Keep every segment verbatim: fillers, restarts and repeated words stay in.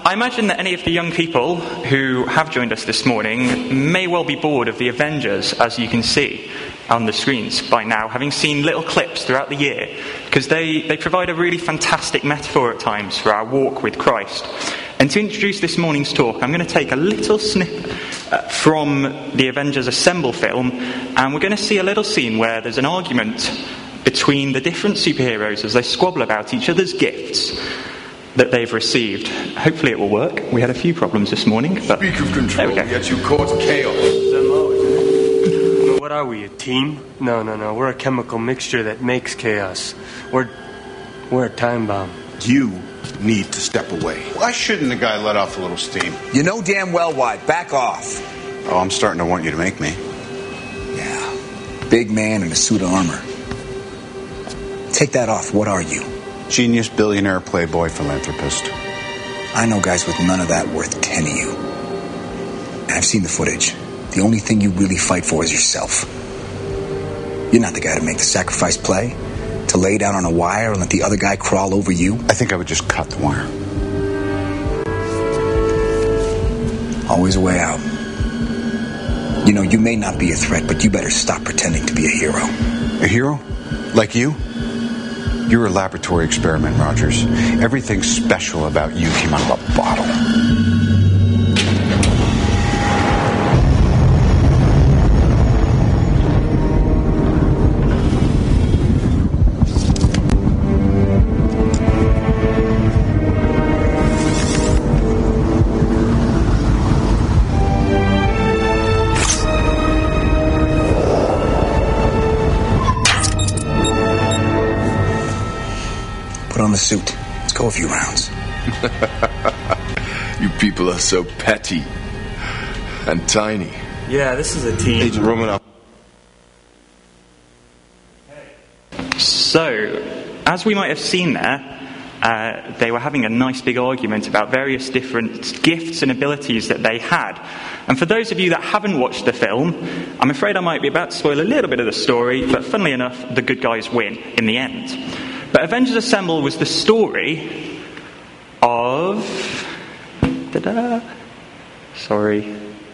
I imagine that any of the young people who have joined us this morning may well be bored of the Avengers, as you can see on the screens by now, having seen little clips throughout the year, because they, they provide a really fantastic metaphor at times for our walk with Christ. And to introduce this morning's talk, I'm going to take a little snippet uh, from the Avengers Assemble film, and we're going to see a little scene where there's an argument between the different superheroes as they squabble about each other's gifts that they've received. Hopefully it will work. We had a few problems this morning, but speak of control, yet you cause chaos. What are we, a team? No, no, no. We're a chemical mixture that makes chaos. We're we're a time bomb. You need to step away. Why shouldn't the guy let off a little steam? You know damn well why. Back off. Oh, I'm starting to want you to make me. Yeah. Big man in a suit of armor. Take that off. What are you? Genius, billionaire, playboy, philanthropist. I know guys with none of that worth ten of you. And I've seen the footage. The only thing you really fight for is yourself. You're not the guy to make the sacrifice play, to lay down on a wire and let the other guy crawl over you. I think I would just cut the wire. Always a way out. You know, you may not be a threat, but you better stop pretending to be a hero. A hero? Like you? You're a laboratory experiment, Rogers. Everything special about you came out of a bottle. Put on the suit. Let's go a few rounds. You people are so petty and tiny. Yeah, this is a team. Agent Romanoff. So, as we might have seen there, uh, they were having a nice big argument about various different gifts and abilities that they had. And for those of you that haven't watched the film, I'm afraid I might be about to spoil a little bit of the story, but funnily enough, the good guys win in the end. But Avengers Assemble was the story of... Da-da, sorry.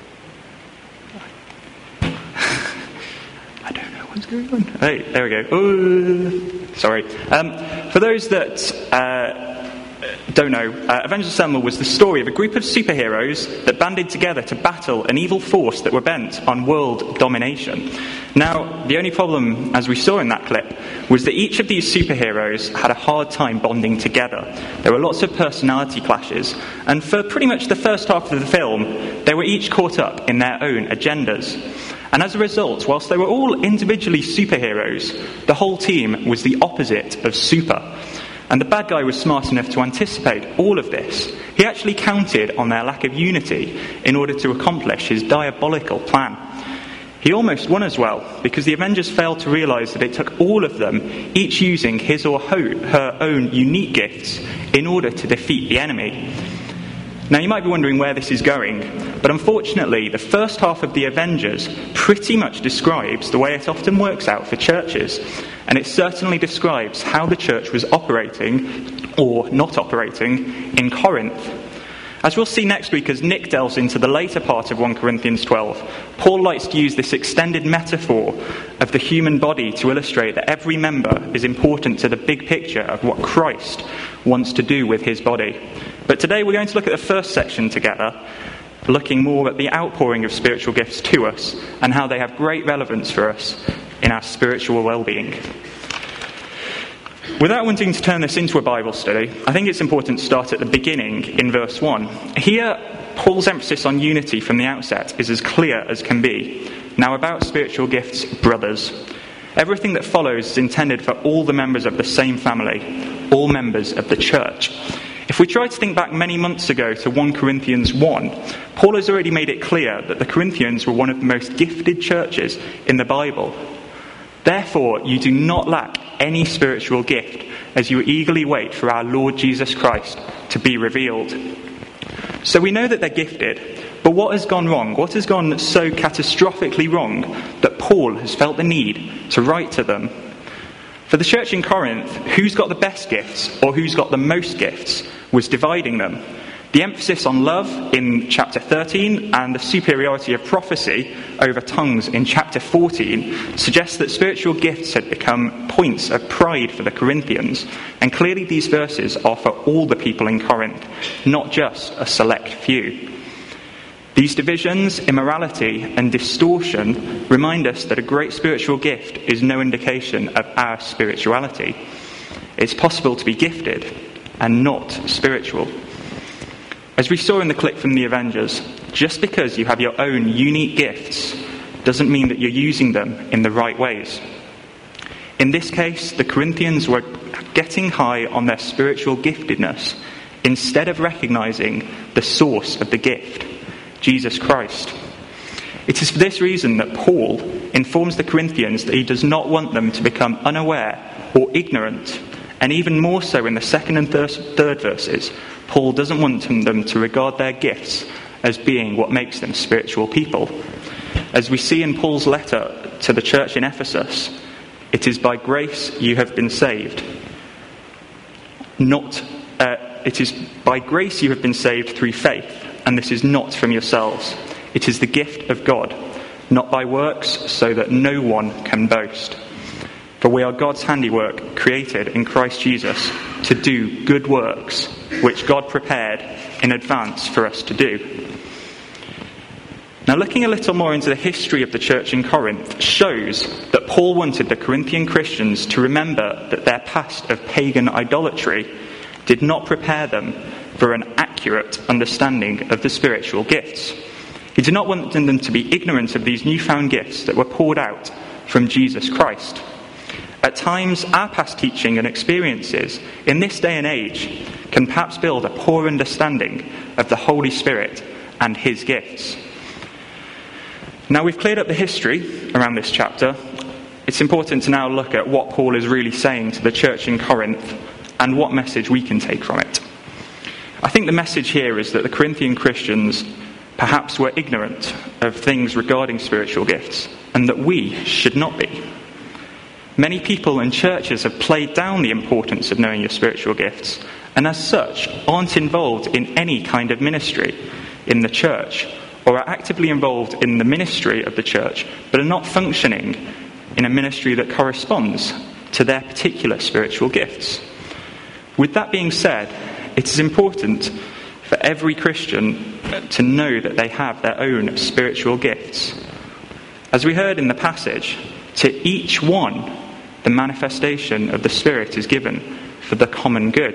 I don't know what's going on. Hey, there we go. Ooh, sorry. Um, for those that uh, don't know, uh, Avengers Assemble was the story of a group of superheroes that banded together to battle an evil force that were bent on world domination. Now, the only problem, as we saw in that clip, was that each of these superheroes had a hard time bonding together. There were lots of personality clashes, and for pretty much the first half of the film, they were each caught up in their own agendas. And as a result, whilst they were all individually superheroes, the whole team was the opposite of super. And the bad guy was smart enough to anticipate all of this. He actually counted on their lack of unity in order to accomplish his diabolical plan. He almost won as well, because the Avengers failed to realise that it took all of them, each using his or her own unique gifts, in order to defeat the enemy. Now, you might be wondering where this is going, but unfortunately, the first half of the Avengers pretty much describes the way it often works out for churches, and it certainly describes how the church was operating, or not operating, in Corinth. As we'll see next week as Nick delves into the later part of First Corinthians twelve, Paul likes to use this extended metaphor of the human body to illustrate that every member is important to the big picture of what Christ wants to do with his body. But today we're going to look at the first section together, looking more at the outpouring of spiritual gifts to us and how they have great relevance for us in our spiritual well-being. Without wanting to turn this into a Bible study, I think it's important to start at the beginning in verse one. Here, Paul's emphasis on unity from the outset is as clear as can be. Now about spiritual gifts, brothers. Everything that follows is intended for all the members of the same family, all members of the church. If we try to think back many months ago to First Corinthians one, Paul has already made it clear that the Corinthians were one of the most gifted churches in the Bible. Therefore, you do not lack any spiritual gift as you eagerly wait for our Lord Jesus Christ to be revealed. So we know that they're gifted, but what has gone wrong? What has gone so catastrophically wrong that Paul has felt the need to write to them? For the church in Corinth, who's got the best gifts or who's got the most gifts was dividing them. The emphasis on love in chapter thirteen and the superiority of prophecy over tongues in chapter fourteen suggests that spiritual gifts had become points of pride for the Corinthians, and clearly these verses are for all the people in Corinth, not just a select few. These divisions, immorality and distortion remind us that a great spiritual gift is no indication of our spirituality. It's possible to be gifted and not spiritual. As we saw in the clip from the Avengers, just because you have your own unique gifts doesn't mean that you're using them in the right ways. In this case, the Corinthians were getting high on their spiritual giftedness instead of recognizing the source of the gift, Jesus Christ. It is for this reason that Paul informs the Corinthians that he does not want them to become unaware or ignorant, and even more so in the second and third verses, Paul doesn't want them to regard their gifts as being what makes them spiritual people. As we see in Paul's letter to the church in Ephesus, it is by grace you have been saved. Not, uh, it is by grace you have been saved through faith, and this is not from yourselves. It is the gift of God, not by works, so that no one can boast. For we are God's handiwork, created in Christ Jesus to do good works, which God prepared in advance for us to do. Now, looking a little more into the history of the church in Corinth shows that Paul wanted the Corinthian Christians to remember that their past of pagan idolatry did not prepare them for an accurate understanding of the spiritual gifts. He did not want them to be ignorant of these newfound gifts that were poured out from Jesus Christ. At times, our past teaching and experiences in this day and age can perhaps build a poor understanding of the Holy Spirit and his gifts. Now, we've cleared up the history around this chapter. It's important to now look at what Paul is really saying to the church in Corinth and what message we can take from it. I think the message here is that the Corinthian Christians perhaps were ignorant of things regarding spiritual gifts, and that we should not be. Many people and churches have played down the importance of knowing your spiritual gifts, and as such aren't involved in any kind of ministry in the church, or are actively involved in the ministry of the church, but are not functioning in a ministry that corresponds to their particular spiritual gifts. With that being said, it is important for every Christian to know that they have their own spiritual gifts. As we heard in the passage, to each one the manifestation of the Spirit is given for the common good.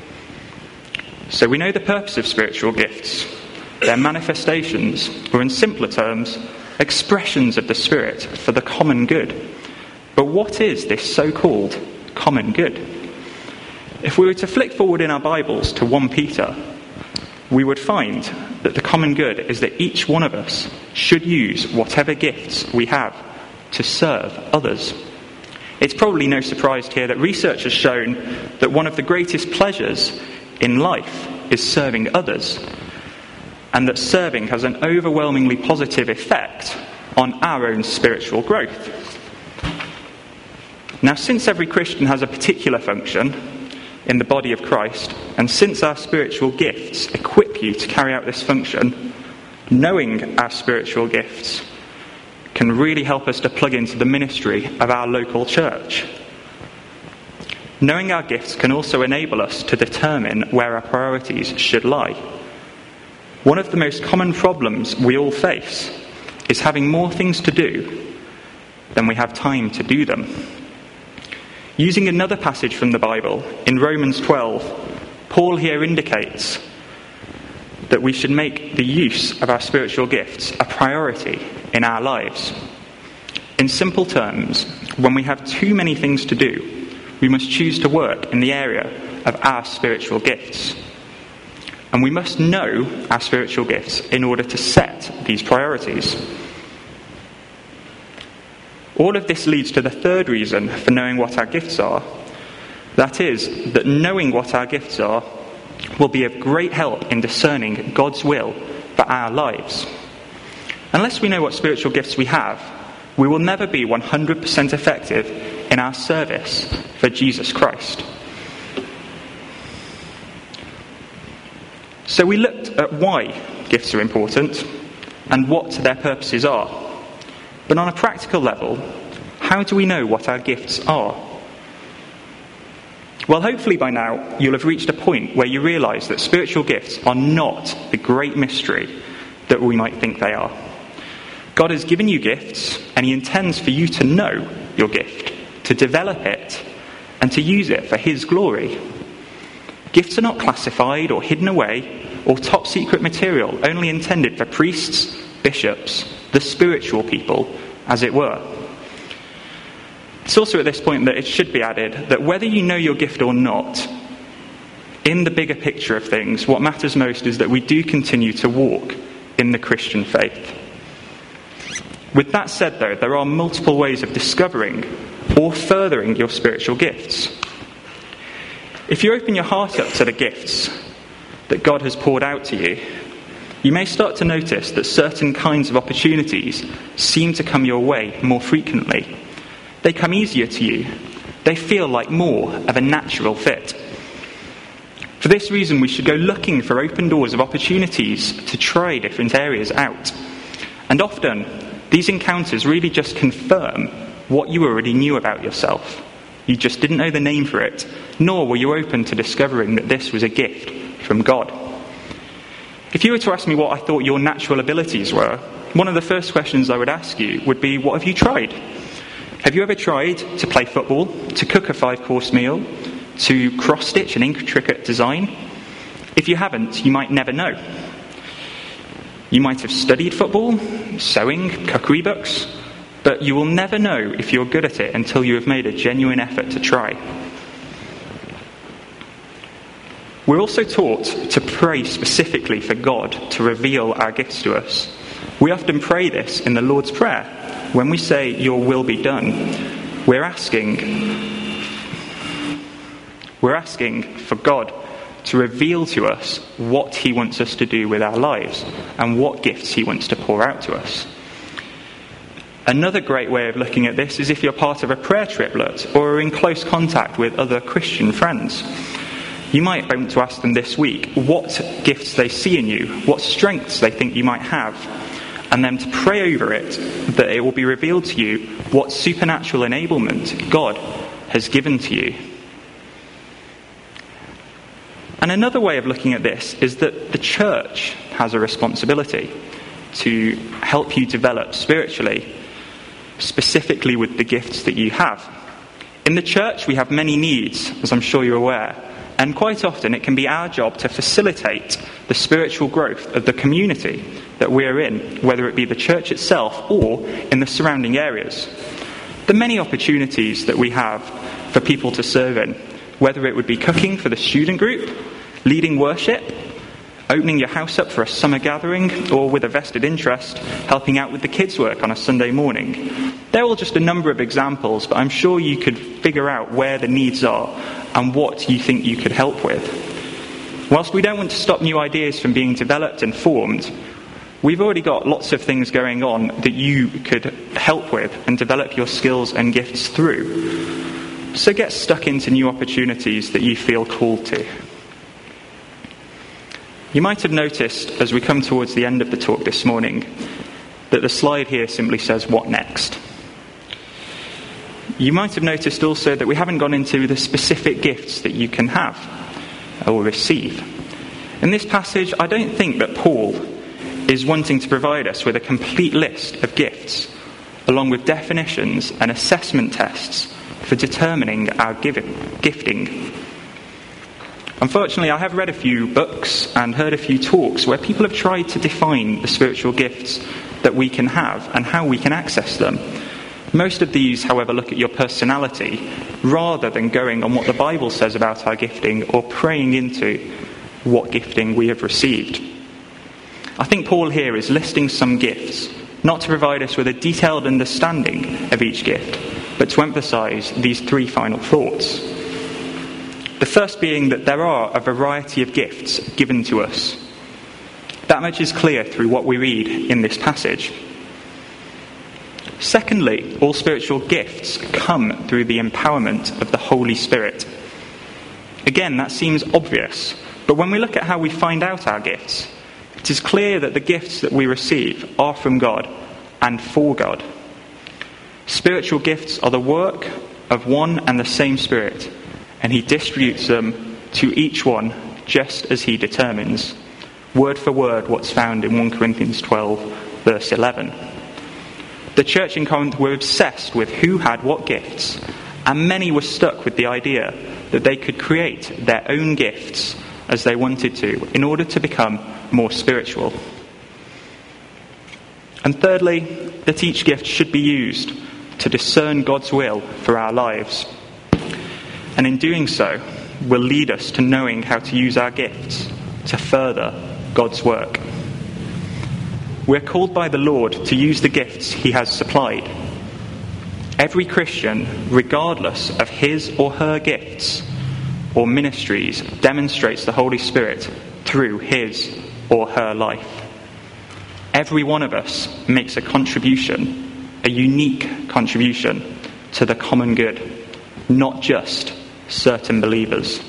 So we know the purpose of spiritual gifts. Their manifestations, or in simpler terms, expressions of the Spirit for the common good. But what is this so-called common good? If we were to flick forward in our Bibles to First Peter, we would find that the common good is that each one of us should use whatever gifts we have to serve others. It's probably no surprise here that research has shown that one of the greatest pleasures in life is serving others, and that serving has an overwhelmingly positive effect on our own spiritual growth. Now, since every Christian has a particular function in the body of Christ, and since our spiritual gifts equip you to carry out this function, knowing our spiritual gifts can really help us to plug into the ministry of our local church. Knowing our gifts can also enable us to determine where our priorities should lie. One of the most common problems we all face is having more things to do than we have time to do them. Using another passage from the Bible, in Romans twelve, Paul here indicates that we should make the use of our spiritual gifts a priority in our lives. In simple terms, when we have too many things to do, we must choose to work in the area of our spiritual gifts. And we must know our spiritual gifts in order to set these priorities. All of this leads to the third reason for knowing what our gifts are. That is, that knowing what our gifts are will be of great help in discerning God's will for our lives. Unless we know what spiritual gifts we have, we will never be one hundred percent effective in our service for Jesus Christ. So we looked at why gifts are important and what their purposes are. But on a practical level, how do we know what our gifts are? Well, hopefully by now you'll have reached a point where you realise that spiritual gifts are not the great mystery that we might think they are. God has given you gifts, and he intends for you to know your gift, to develop it, and to use it for his glory. Gifts are not classified or hidden away or top secret material only intended for priests, bishops, the spiritual people, as it were. It's also at this point that it should be added that whether you know your gift or not, in the bigger picture of things, what matters most is that we do continue to walk in the Christian faith. With that said, though, there are multiple ways of discovering or furthering your spiritual gifts. If you open your heart up to the gifts that God has poured out to you, you may start to notice that certain kinds of opportunities seem to come your way more frequently. They come easier to you. They feel like more of a natural fit. For this reason, we should go looking for open doors of opportunities to try different areas out. And often, these encounters really just confirm what you already knew about yourself. You just didn't know the name for it, nor were you open to discovering that this was a gift from God. If you were to ask me what I thought your natural abilities were, one of the first questions I would ask you would be, what have you tried? Have you ever tried to play football, to cook a five-course meal, to cross-stitch an intricate design? If you haven't, you might never know. You might have studied football, sewing, cookery books, but you will never know if you're good at it until you have made a genuine effort to try. We're also taught to pray specifically for God to reveal our gifts to us. We often pray this in the Lord's Prayer. When we say, "Your will be done," we're asking, we're asking for God to reveal to us what he wants us to do with our lives and what gifts he wants to pour out to us. Another great way of looking at this is if you're part of a prayer triplet or are in close contact with other Christian friends. You might want to ask them this week what gifts they see in you, what strengths they think you might have, and then to pray over it, that it will be revealed to you what supernatural enablement God has given to you. And another way of looking at this is that the church has a responsibility to help you develop spiritually, specifically with the gifts that you have. In the church, we have many needs, as I'm sure you're aware, and quite often it can be our job to facilitate the spiritual growth of the community that we're in, whether it be the church itself or in the surrounding areas. The many opportunities that we have for people to serve in, whether it would be cooking for the student group, leading worship, opening your house up for a summer gathering, or with a vested interest, helping out with the kids' work on a Sunday morning. They're all just a number of examples, but I'm sure you could figure out where the needs are and what you think you could help with. Whilst we don't want to stop new ideas from being developed and formed, we've already got lots of things going on that you could help with and develop your skills and gifts through. So get stuck into new opportunities that you feel called to. You might have noticed, as we come towards the end of the talk this morning, that the slide here simply says, "What next?" You might have noticed also that we haven't gone into the specific gifts that you can have or receive. In this passage, I don't think that Paul is wanting to provide us with a complete list of gifts, along with definitions and assessment tests for determining our gifting. Unfortunately, I have read a few books and heard a few talks where people have tried to define the spiritual gifts that we can have and how we can access them. Most of these, however, look at your personality rather than going on what the Bible says about our gifting or praying into what gifting we have received. I think Paul here is listing some gifts, not to provide us with a detailed understanding of each gift, but to emphasize these three final thoughts. The first being that there are a variety of gifts given to us. That much is clear through what we read in this passage. Secondly, all spiritual gifts come through the empowerment of the Holy Spirit. Again, that seems obvious, But when we look at how we find out our gifts, it is clear that the gifts that we receive are from God and for God. Spiritual gifts are the work of one and the same Spirit, and he distributes them to each one just as he determines. Word for word what's found in First Corinthians twelve, verse eleven. The church in Corinth were obsessed with who had what gifts, and many were stuck with the idea that they could create their own gifts as they wanted to in order to become more spiritual. And thirdly, that each gift should be used to discern God's will for our lives. And in doing so, will lead us to knowing how to use our gifts to further God's work. We're called by the Lord to use the gifts he has supplied. Every Christian, regardless of his or her gifts or ministries, demonstrates the Holy Spirit through his or her life. Every one of us makes a contribution, a unique contribution to the common good, not just certain believers.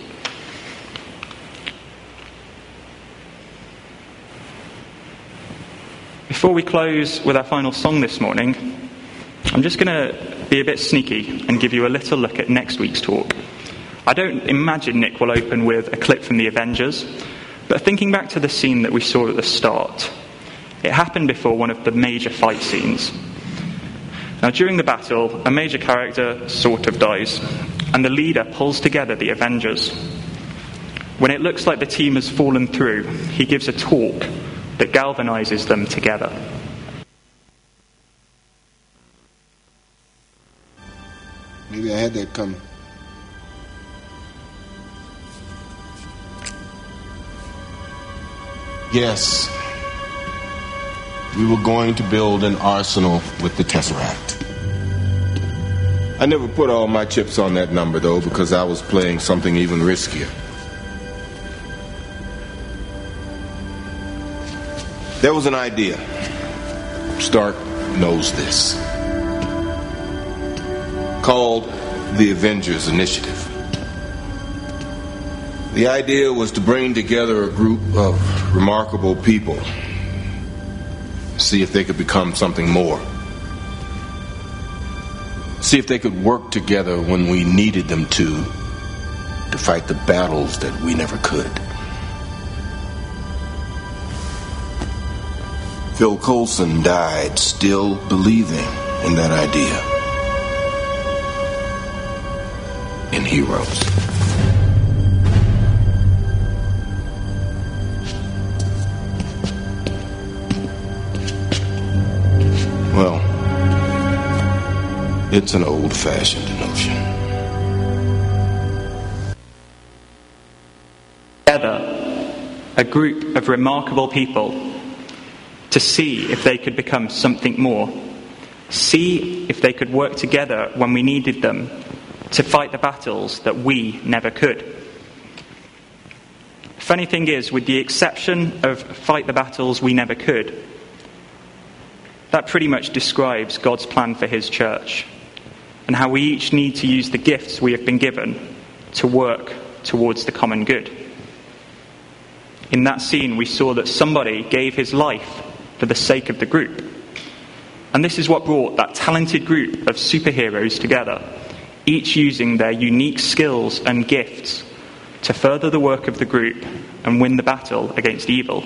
Before we close with our final song this morning, I'm just going to be a bit sneaky and give you a little look at next week's talk. I don't imagine Nick will open with a clip from the Avengers, but thinking back to the scene that we saw at the start, it happened before one of the major fight scenes. Now, during the battle, a major character sort of dies, and the leader pulls together the Avengers. When it looks like the team has fallen through, he gives a talk that galvanizes them together. Maybe I had that coming. Yes, we were going to build an arsenal with the Tesseract. I never put all my chips on that number, though, because I was playing something even riskier. There was an idea. Stark knows this. Called the Avengers Initiative. The idea was to bring together a group of remarkable people, see if they could become something more. See if they could work together when we needed them to, to fight the battles that we never could. Phil Coulson died still believing in that idea. In heroes. Well, it's an old-fashioned notion. Together, a group of remarkable people to see if they could become something more. See if they could work together when we needed them to fight the battles that we never could. Funny thing is, with the exception of fight the battles we never could, that pretty much describes God's plan for his church and how we each need to use the gifts we have been given to work towards the common good. In that scene, we saw that somebody gave his life for the sake of the group. And this is what brought that talented group of superheroes together, each using their unique skills and gifts to further the work of the group and win the battle against evil.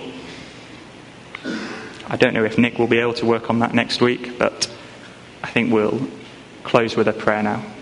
I don't know if Nick will be able to work on that next week, but I think we'll close with a prayer now.